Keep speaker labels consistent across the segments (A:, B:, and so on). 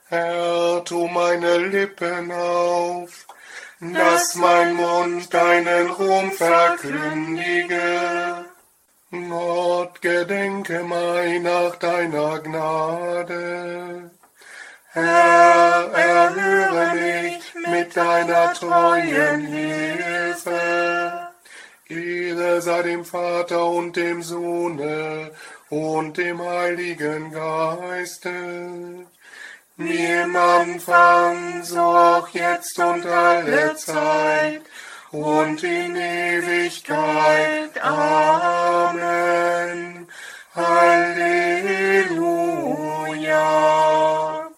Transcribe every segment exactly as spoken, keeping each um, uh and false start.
A: Herr, tu meine Lippen auf, dass mein Mund deinen Ruhm verkündige. Gott, gedenke meiner deiner Gnade. Herr, erhöre mich mit deiner treuen Hilfe. Ehre sei dem Vater und dem Sohne und dem Heiligen Geiste, wie im Anfang, so auch jetzt und alle Zeit und in Ewigkeit. Amen. Halleluja.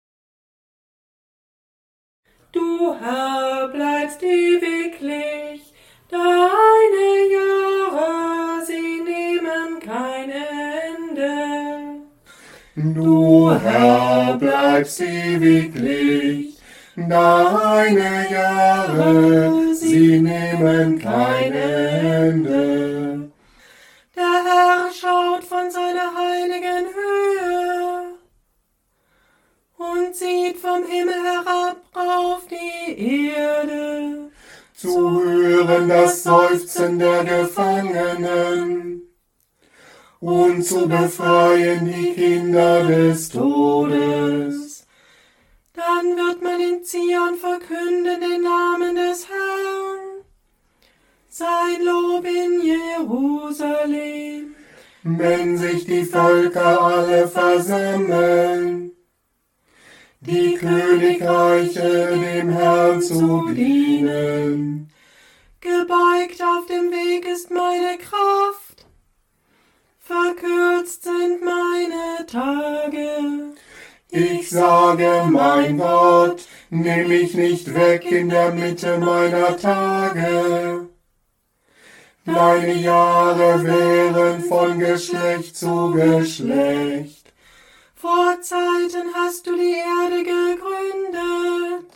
B: Du Herr bleibst ewiglich, deine Jahre, sie nehmen kein Ende.
A: Du Herr bleibst ewiglich, deine Jahre, sie nehmen kein Ende.
B: Der Herr schaut von seiner heiligen Höhe und sieht vom Himmel herab auf die Erde,
A: zu hören das Seufzen der Gefangenen und zu befreien die Kinder des Todes.
B: Dann wird man in Zion verkünden den Namen des Herrn, sein Lob in Jerusalem.
A: Wenn sich die Völker alle versammeln, die Königreiche dem Herrn zu dienen.
B: Gebeugt auf dem Weg ist meine Kraft, verkürzt sind meine Tage.
A: Ich sage, mein Gott, nimm mich nicht weg in der Mitte meiner Tage. Deine Jahre wären von Geschlecht zu Geschlecht.
B: Vor Zeiten hast du die Erde gegründet,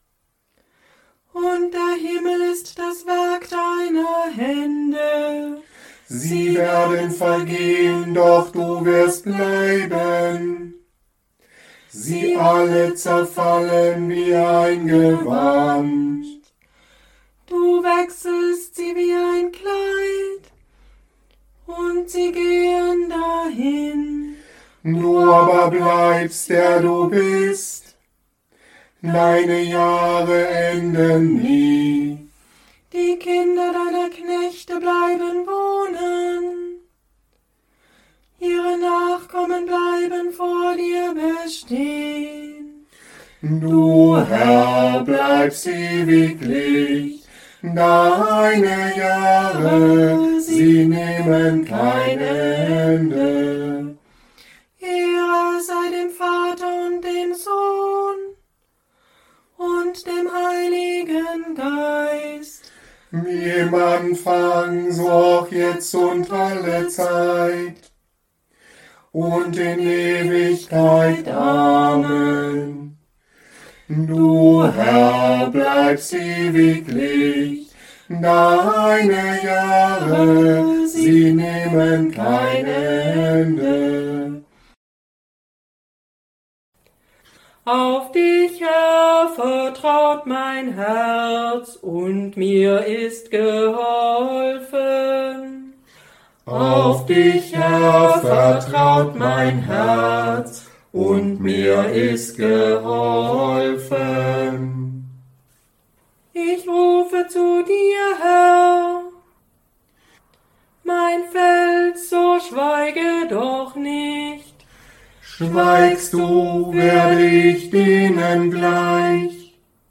B: und der Himmel ist das Werk deiner Hände.
A: Sie werden vergehen, doch du wirst bleiben. Sie alle zerfallen wie ein Gewand.
B: Du wechselst sie wie ein Kleid, und sie gehen dahin.
A: Du aber bleibst, der du bist. Deine Jahre enden nie.
B: Die Kinder deiner Knechte bleiben wohnen. Ihre Nachkommen bleiben vor dir bestehen.
A: Du, Herr, bleibst ewiglich. Deine Jahre, sie nehmen kein Ende.
B: Ehre sei dem Vater und dem Sohn und dem Heiligen Geist.
A: Wie im Anfang, so auch jetzt und alle Zeit und in Ewigkeit. Amen. Du, Herr, bleibst ewiglich. Deine Jahre, sie nehmen kein Ende.
B: Auf dich, Herr, vertraut mein Herz, und mir ist geholfen.
A: Auf dich, Herr, vertraut mein Herz, und mir ist geholfen.
B: Ich rufe zu dir, Herr, mein Fels, so schweige doch nicht.
A: Schweigst du, werde ich denen gleich,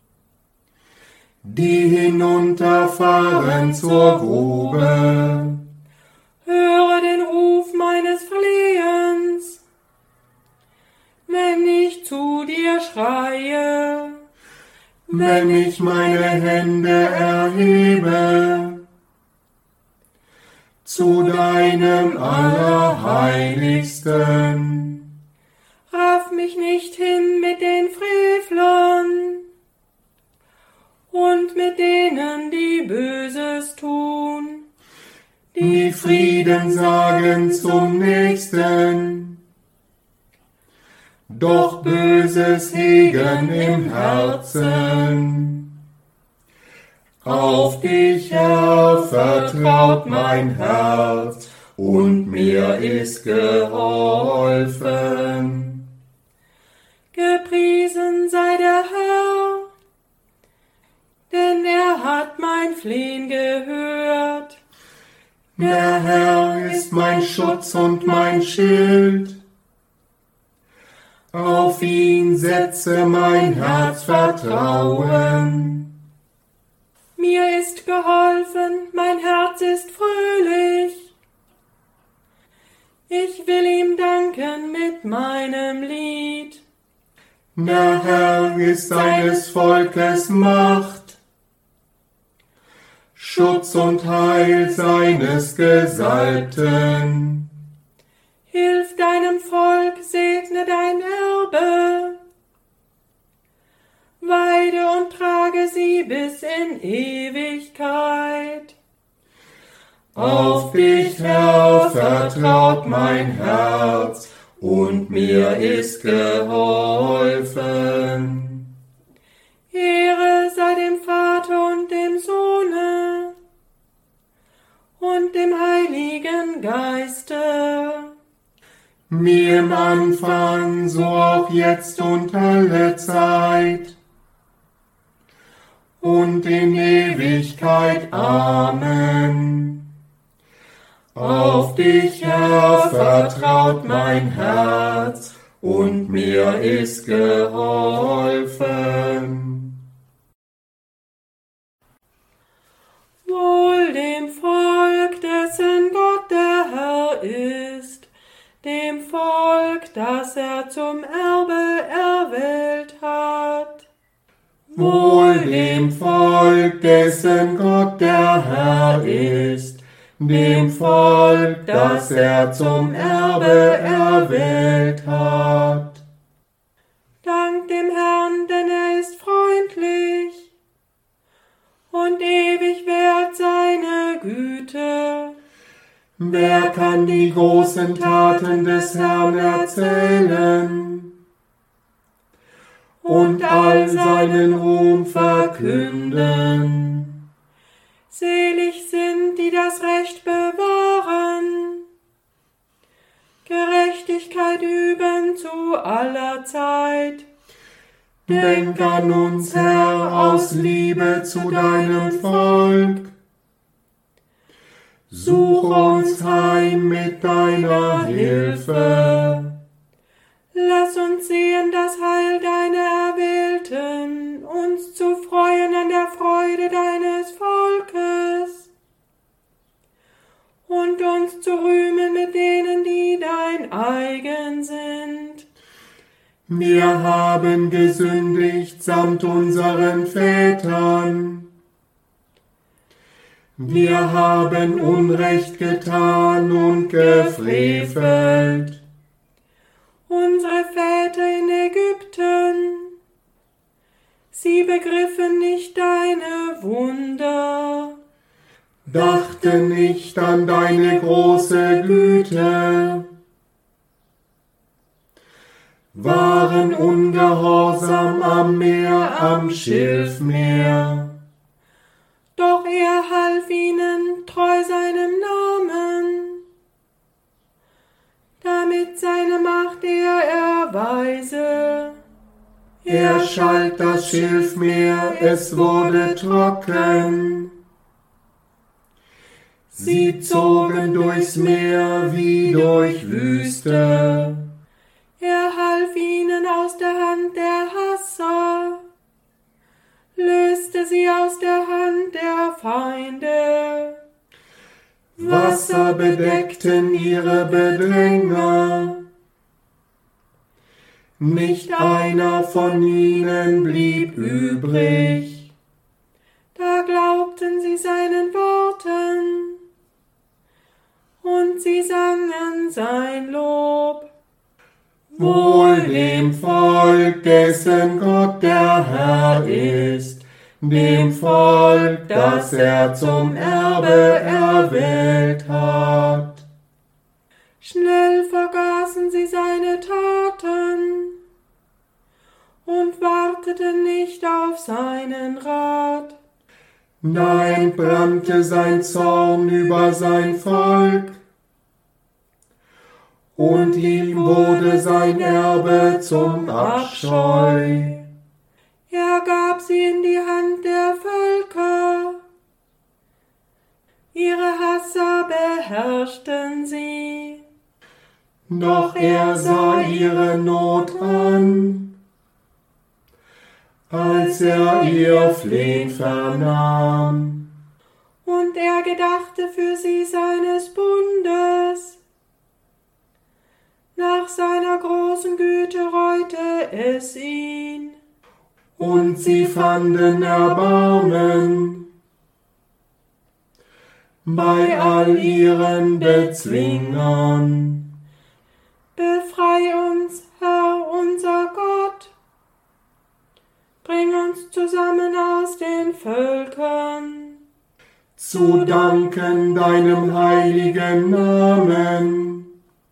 A: die hinunterfahren zur Grube.
B: Höre den Ruf meines Flehens, wenn ich zu dir schreie.
A: Wenn ich meine Hände erhebe zu deinem Allerheiligsten.
B: Raff mich nicht hin mit den Frevlern und mit denen, die Böses tun,
A: die Frieden sagen zum Nächsten, doch Böses hegen im Herzen. Auf dich, Herr, vertraut mein Herz, und mir ist geholfen.
B: Gepriesen sei der Herr, denn er hat mein Flehen gehört.
A: Der Herr ist mein Schutz und mein Schild. Auf ihn setze mein Herz Vertrauen.
B: Mir ist geholfen, mein Herz ist fröhlich. Ich will ihm danken mit meinem Lied.
A: Der Herr ist seines Volkes Macht, Schutz und Heil seines Gesalbten.
B: Hilf deinem Volk, segne dein Erbe. Weide und trage sie bis in Ewigkeit.
A: Auf dich, Herr, vertraut mein Herz, und mir ist geholfen.
B: Ehre sei dem Vater und dem Sohne und dem Heiligen Geiste.
A: Wie im Anfang, so auch jetzt und alle Zeit und in Ewigkeit. Amen. Auf dich, Herr, vertraut mein Herz, und mir ist geholfen.
B: Wohl dem Volk, dessen Gott der Herr ist, dem Volk, das er zum Erbe erwählt hat.
A: Wohl dem Volk, dessen Gott der Herr ist, dem Volk, das er zum Erbe erwählt hat.
B: Dank dem Herrn, denn er ist freundlich und ewig währt seine Güte.
A: Wer kann die großen Taten des Herrn erzählen und all seinen Ruhm verkünden?
B: Selig sind, die das Recht bewahren, Gerechtigkeit üben zu aller Zeit.
A: Denk an uns, Herr, aus Liebe zu deinem Volk. Such uns heim mit deiner Hilfe.
B: Lass uns sehen das Heil deiner Erwählten, uns zu freuen an der Freude deines Volkes und uns zu rühmen mit denen, die dein eigen sind.
A: Wir haben gesündigt samt unseren Vätern. Wir haben Unrecht getan und gefrevelt.
B: Unsere Väter in Ägypten, sie begriffen nicht deine Wunder,
A: dachten nicht an deine große Güte, waren ungehorsam am Meer, am Schilfmeer.
B: Doch er half ihnen treu seinem Namen, damit seine Macht er erweise.
A: Er schalt das Schilfmeer, es wurde trocken. Sie zogen durchs Meer wie durch Wüste.
B: Er half ihnen aus der Hand der Hasser, löste sie aus der Hand der Feinde.
A: Wasser bedeckten ihre Bedränger. Nicht einer von ihnen blieb übrig.
B: Da glaubten sie seinen Worten und sie sangen sein Lob.
A: Wohl dem Volk, dessen Gott der Herr ist, dem Volk, das er zum Erbe erwählt hat.
B: Schnell vergaßen sie seine Taten achteten nicht auf seinen Rat.
A: Nein, brannte sein Zorn über sein Volk, und ihm wurde sein Erbe zum Abscheu.
B: Er gab sie in die Hand der Völker, ihre Hasser beherrschten sie.
A: Doch er sah ihre Not an, als er ihr Flehen vernahm.
B: Und er gedachte für sie seines Bundes. Nach seiner großen Güte reute es ihn.
A: Und sie fanden Erbarmen bei all ihren Bezwingern.
B: Befrei uns, Herr unser Gott. Bring uns zusammen aus den Völkern,
A: zu danken deinem heiligen Namen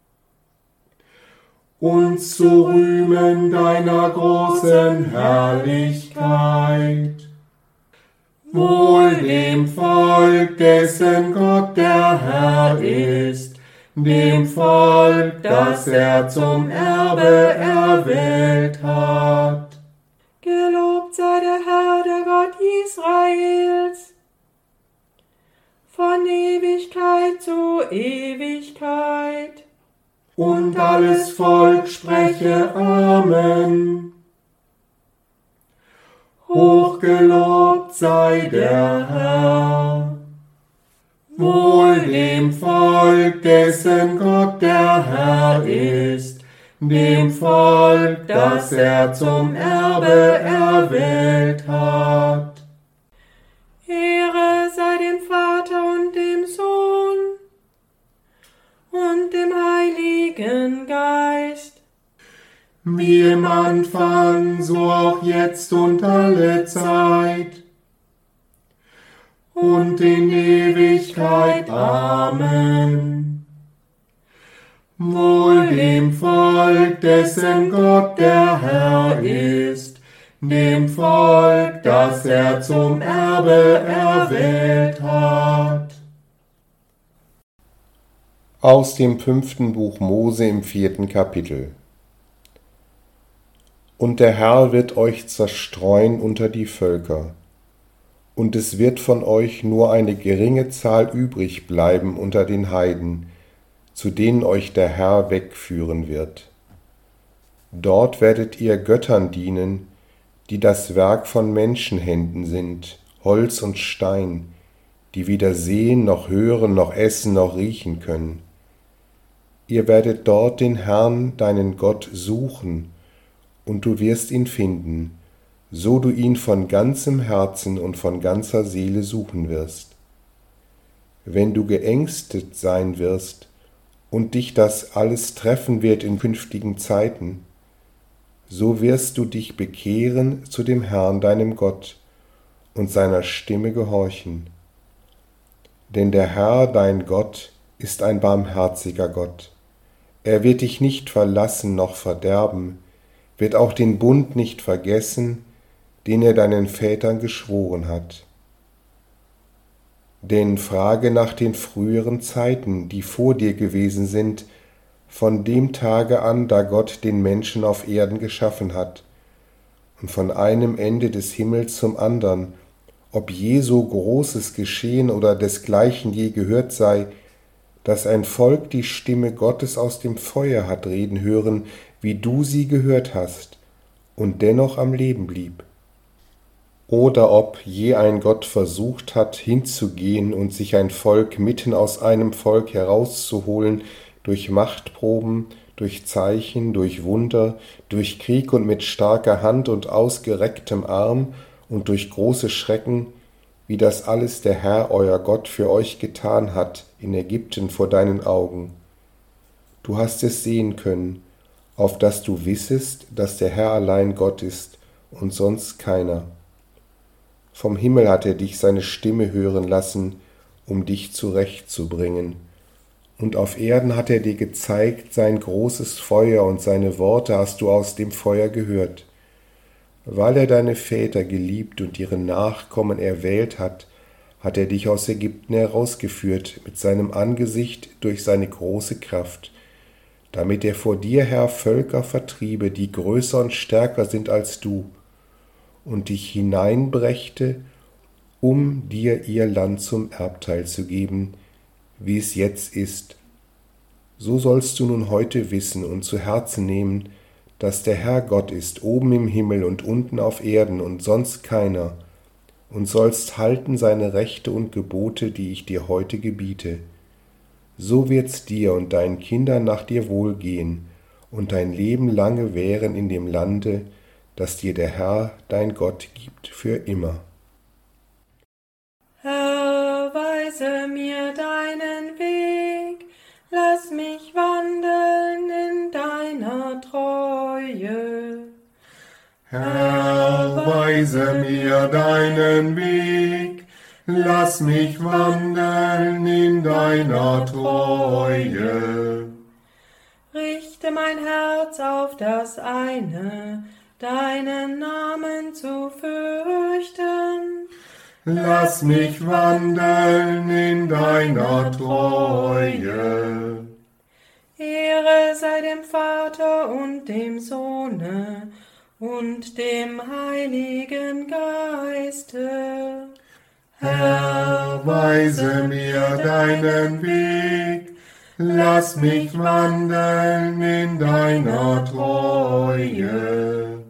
A: und zu rühmen deiner großen Herrlichkeit. Wohl dem Volk, dessen Gott der Herr ist, dem Volk, das er zum Erbe erwählt hat.
B: Gelobt sei der Herr, der Gott Israels, von Ewigkeit zu Ewigkeit.
A: Und alles Volk spreche Amen. Hochgelobt sei der Herr. Wohl dem Volk, dessen Gott der Herr ist, dem Volk, das er zum Erbe erwählt hat.
B: Ehre sei dem Vater und dem Sohn und dem Heiligen Geist,
A: wie im Anfang, so auch jetzt und alle Zeit und in Ewigkeit. Amen. Wohl dem Volk, dessen Gott der Herr ist, dem Volk, das er zum Erbe erwählt hat.
C: Aus dem fünften Buch Mose im vierten Kapitel. Und der Herr wird euch zerstreuen unter die Völker, und es wird von euch nur eine geringe Zahl übrig bleiben unter den Heiden, zu denen euch der Herr wegführen wird. Dort werdet ihr Göttern dienen, die das Werk von Menschenhänden sind, Holz und Stein, die weder sehen, noch hören, noch essen, noch riechen können. Ihr werdet dort den Herrn, deinen Gott, suchen, und du wirst ihn finden, so du ihn von ganzem Herzen und von ganzer Seele suchen wirst. Wenn du geängstet sein wirst und dich das alles treffen wird in künftigen Zeiten, so wirst du dich bekehren zu dem Herrn, deinem Gott, und seiner Stimme gehorchen. Denn der Herr, dein Gott, ist ein barmherziger Gott. Er wird dich nicht verlassen noch verderben, wird auch den Bund nicht vergessen, den er deinen Vätern geschworen hat. Denn frage nach den früheren Zeiten, die vor dir gewesen sind, von dem Tage an, da Gott den Menschen auf Erden geschaffen hat, und von einem Ende des Himmels zum andern, ob je so Großes geschehen oder desgleichen je gehört sei, dass ein Volk die Stimme Gottes aus dem Feuer hat reden hören, wie du sie gehört hast, und dennoch am Leben blieb. Oder ob je ein Gott versucht hat, hinzugehen und sich ein Volk mitten aus einem Volk herauszuholen, durch Machtproben, durch Zeichen, durch Wunder, durch Krieg und mit starker Hand und ausgerecktem Arm und durch große Schrecken, wie das alles der Herr, euer Gott, für euch getan hat in Ägypten vor deinen Augen. Du hast es sehen können, auf dass du wissest, dass der Herr allein Gott ist und sonst keiner. Vom Himmel hat er dich seine Stimme hören lassen, um dich zurechtzubringen. Und auf Erden hat er dir gezeigt sein großes Feuer, und seine Worte hast du aus dem Feuer gehört. Weil er deine Väter geliebt und ihre Nachkommen erwählt hat, hat er dich aus Ägypten herausgeführt mit seinem Angesicht durch seine große Kraft, damit er vor dir, Herr, Völker vertriebe, die größer und stärker sind als du, und dich hineinbrächte, um dir ihr Land zum Erbteil zu geben, wie es jetzt ist. So sollst du nun heute wissen und zu Herzen nehmen, dass der Herr Gott ist, oben im Himmel und unten auf Erden und sonst keiner, und sollst halten seine Rechte und Gebote, die ich dir heute gebiete. So wird's dir und deinen Kindern nach dir wohlgehen und dein Leben lange währen in dem Lande, das dir der Herr, dein Gott, gibt für immer.
B: Herr, weise mir deinen Weg, lass mich wandeln in deiner Treue.
A: Herr, weise mir deinen Weg, lass mich wandeln in deiner Treue.
B: Richte mein Herz auf das eine, deinen Namen zu fürchten.
A: Lass mich wandeln in deiner Treue.
B: Ehre sei dem Vater und dem Sohne und dem Heiligen Geiste.
A: Herr, weise mir deinen Weg, lass mich wandeln in deiner Treue.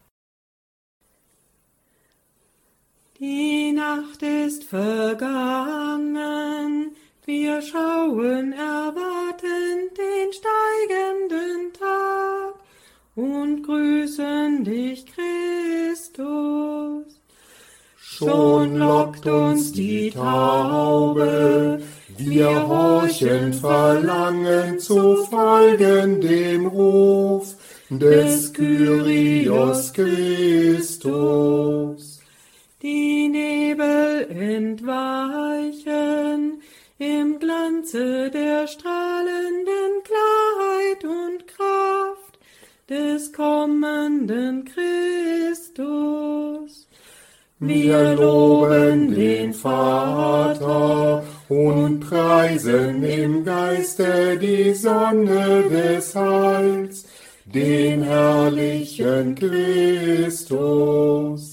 B: Die Nacht ist vergangen, wir schauen erwartend den steigenden Tag und grüßen dich, Christus.
A: Schon lockt uns die Taube, wir horchen verlangend zu folgen dem Ruf des Kyrios Christus.
B: Die Nebel entweichen im Glanze der strahlenden Klarheit und Kraft des kommenden Christus.
A: Wir loben den Vater und preisen im Geiste die Sonne des Heils, den herrlichen Christus.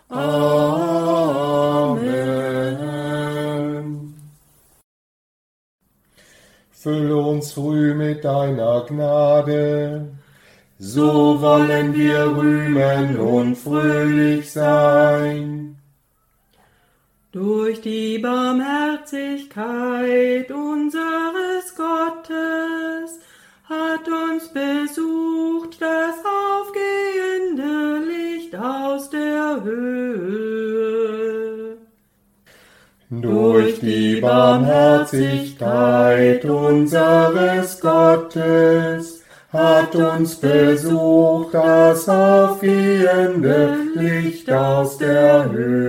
A: Amen. Fülle uns früh mit deiner Gnade, so wollen wir rühmen und fröhlich sein.
B: Durch die Barmherzigkeit unseres Gottes hat uns besucht das aufgehende Licht aus der Höhe.
A: Durch die Barmherzigkeit unseres Gottes hat uns besucht das aufgehende Licht aus der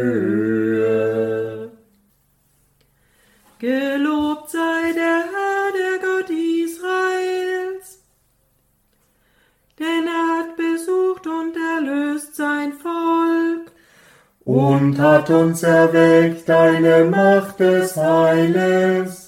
A: Höhe.
B: Gelobt sei der Herr, der Gott Israels, denn er hat besucht und erlöst sein Volk
A: und hat uns erweckt eine Macht des Heiles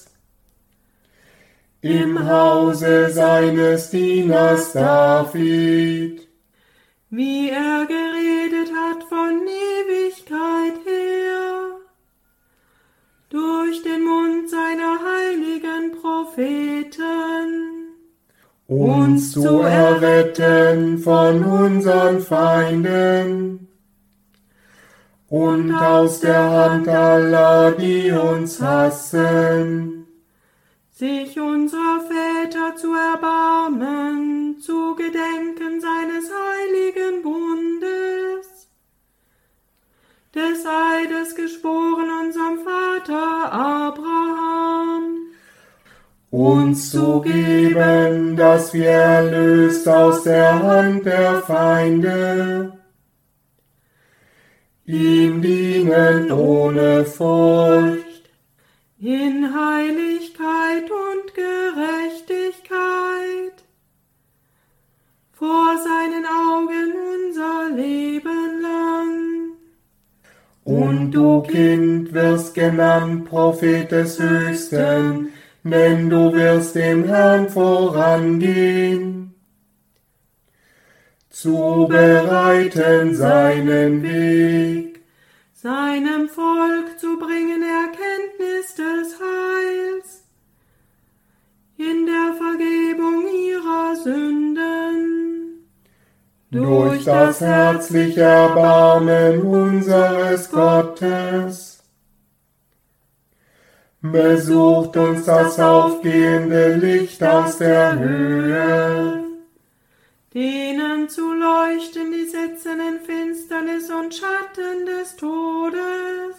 A: im Hause seines Dieners David,
B: wie er geredet hat von Ewigkeit her, durch den Mund seiner heiligen Propheten,
A: uns zu erretten von unseren Feinden und aus der Hand aller, die uns hassen,
B: sich unserer Väter zu erbarmen, zu gedenken seines heiligen Bundes, des Eides geschworen unserem Vater Abraham,
A: uns zu geben, dass wir erlöst aus der Hand der Feinde ihm dienen ohne Furcht,
B: in Heiligkeit und Gerechtigkeit, vor seinen Augen unser Leben
A: Und du, Kind, wirst genannt Prophet des Höchsten, denn du wirst dem Herrn vorangehen, zu bereiten seinen Weg,
B: seinem Volk zu bringen Erkenntnis des Heils, in der Vergebung ihrer Sünden,
A: durch das herzliche Erbarmen unseres Gottes. Besucht uns das aufgehende Licht aus der Höhe,
B: denen zu leuchten, die sitzen in Finsternis und Schatten des Todes,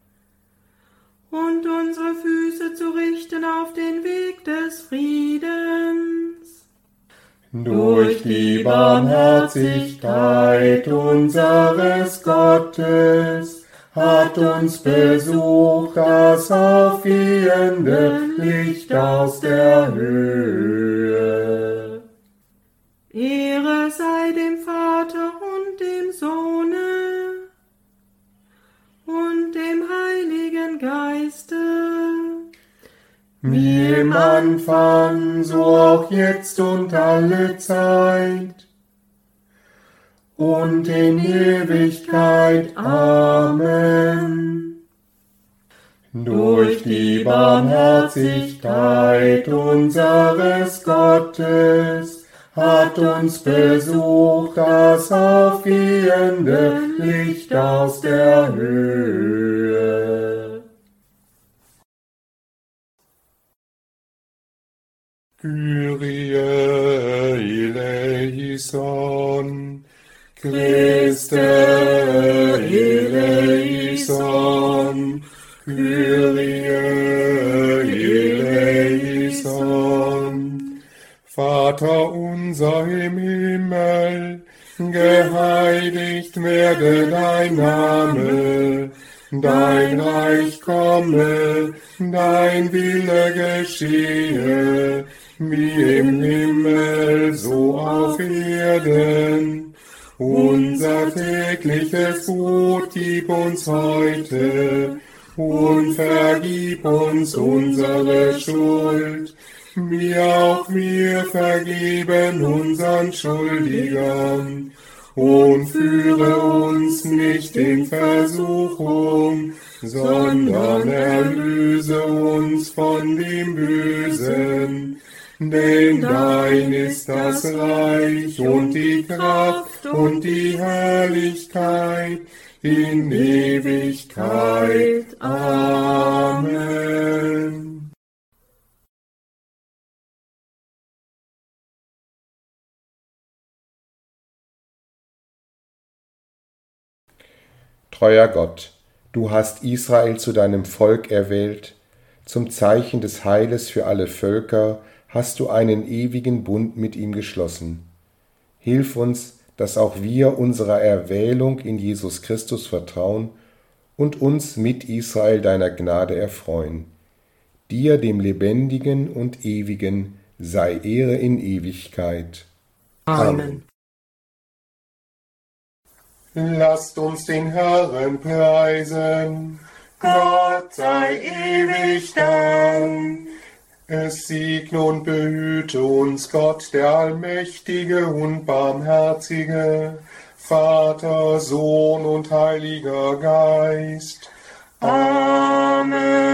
B: und unsere Füße zu richten auf den Weg des Friedens.
A: durch die Barmherzigkeit unseres Gottes hat uns besucht das aufgehende Licht aus der Höhe.
B: Ehre sei dem Vater und dem Sohne und dem Heiligen Geiste,
A: wie im Anfang, so auch jetzt und alle Zeit und in Ewigkeit. Amen. Durch die Barmherzigkeit unseres Gottes hat uns besucht das aufgehende Licht aus der Höhe. Kyrie eleison, Christe eleison, Kyrie eleison. Vater unser im Himmel, geheiligt werde dein Name, dein Reich komme, dein Wille geschehe, wie im Himmel, so auf Erden. Unser tägliches Brot gib uns heute und vergib uns unsere Schuld, wie auch wir vergeben unseren Schuldigern. Und führe uns nicht in Versuchung, sondern erlöse uns von dem Bösen. Denn dein ist das Reich und die Kraft und die Herrlichkeit in Ewigkeit. Amen.
C: Treuer Gott, du hast Israel zu deinem Volk erwählt, zum Zeichen des Heiles für alle Völker hast du einen ewigen Bund mit ihm geschlossen. Hilf uns, dass auch wir unserer Erwählung in Jesus Christus vertrauen und uns mit Israel deiner Gnade erfreuen. Dir, dem Lebendigen und Ewigen, sei Ehre in Ewigkeit.
B: Amen.
A: Lasst uns den Herrn preisen. Gott sei ewig Dank. Es segne und behüte uns Gott, der Allmächtige und Barmherzige, Vater, Sohn und Heiliger Geist. Amen.